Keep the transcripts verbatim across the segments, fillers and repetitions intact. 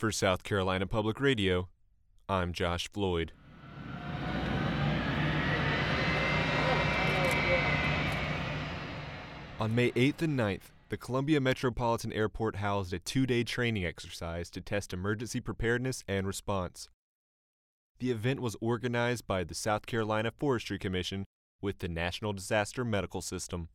For South Carolina Public Radio, I'm Josh Floyd. On May eighth and ninth, the Columbia Metropolitan Airport housed a two-day training exercise to test emergency preparedness and response. The event was organized by the South Carolina Forestry Commission with the National Disaster Medical System.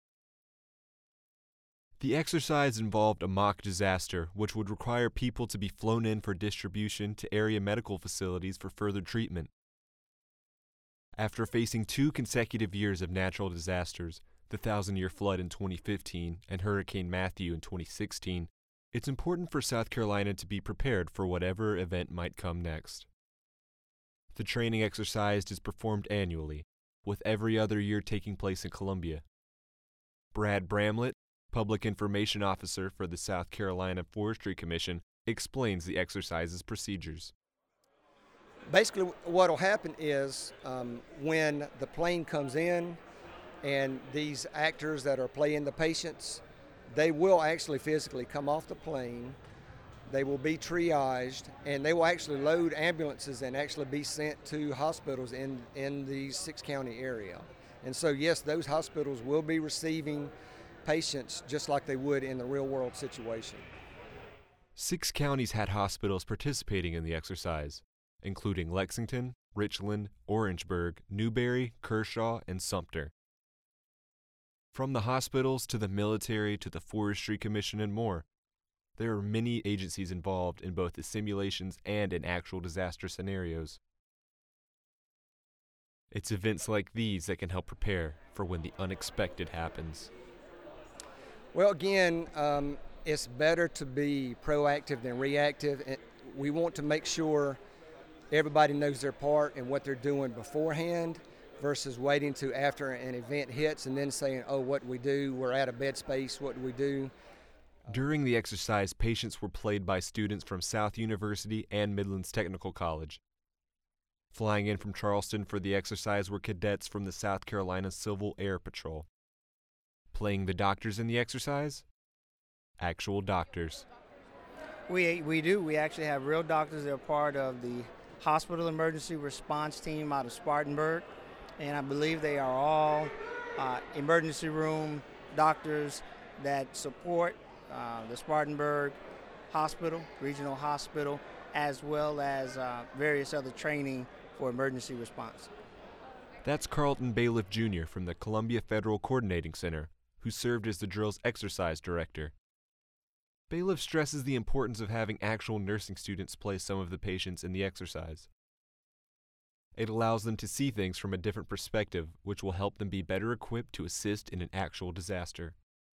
The exercise involved a mock disaster, which would require people to be flown in for distribution to area medical facilities for further treatment. After facing two consecutive years of natural disasters, the Thousand-Year Flood in twenty fifteen and Hurricane Matthew in twenty sixteen, it's important for South Carolina to be prepared for whatever event might come next. The training exercise is performed annually, with every other year taking place in Columbia. Brad Bramlett, Public Information Officer for the South Carolina Forestry Commission, explains the exercise's procedures. Basically, what will happen is um, when the plane comes in and these actors that are playing the patients, they will actually physically come off the plane, they will be triaged, and they will actually load ambulances and actually be sent to hospitals in, in the six-county area. And so, yes, those hospitals will be receiving patients just like they would in the real-world situation. Six counties had hospitals participating in the exercise, including Lexington, Richland, Orangeburg, Newberry, Kershaw, and Sumter. From the hospitals to the military to the Forestry Commission and more, there are many agencies involved in both the simulations and in actual disaster scenarios. It's events like these that can help prepare for when the unexpected happens. Well, again, um, it's better to be proactive than reactive. We want to make sure everybody knows their part and what they're doing beforehand versus waiting to after an event hits and then saying, oh, what do we do? We're out of bed space. What do we do? During the exercise, patients were played by students from South University and Midlands Technical College. Flying in from Charleston for the exercise were cadets from the South Carolina Civil Air Patrol. Playing the doctors in the exercise? Actual doctors. We we do. We actually have real doctors that are part of the hospital emergency response team out of Spartanburg, and I believe they are all uh, emergency room doctors that support uh, the Spartanburg Hospital, Regional Hospital, as well as uh, various other training for emergency response. That's Carlton Bailiff Junior from the Columbia Federal Coordinating Center, who served as the drill's exercise director. Bailiff stresses the importance of having actual nursing students play some of the patients in the exercise. It allows them to see things from a different perspective, which will help them be better equipped to assist in an actual disaster.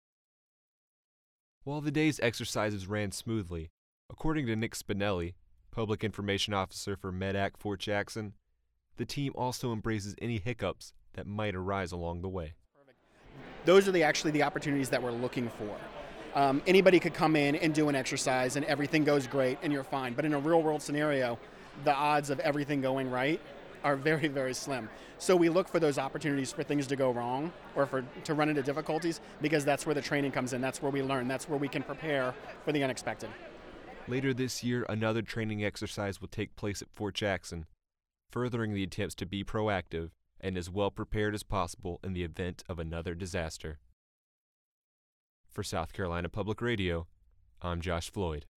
While the day's exercises ran smoothly, according to Nick Spinelli, Public Information Officer for MEDAC Fort Jackson, the team also embraces any hiccups that might arise along the way. Those are the actually the opportunities that we're looking for. Um, anybody could come in and do an exercise and everything goes great and you're fine. But in a real world scenario, the odds of everything going right are very, very slim. So we look for those opportunities for things to go wrong or for to run into difficulties, because that's where the training comes in. That's where we learn. That's where we can prepare for the unexpected. Later this year, another training exercise will take place at Fort Jackson, furthering the attempts to be proactive and as well prepared as possible in the event of another disaster. For South Carolina Public Radio, I'm Josh Floyd.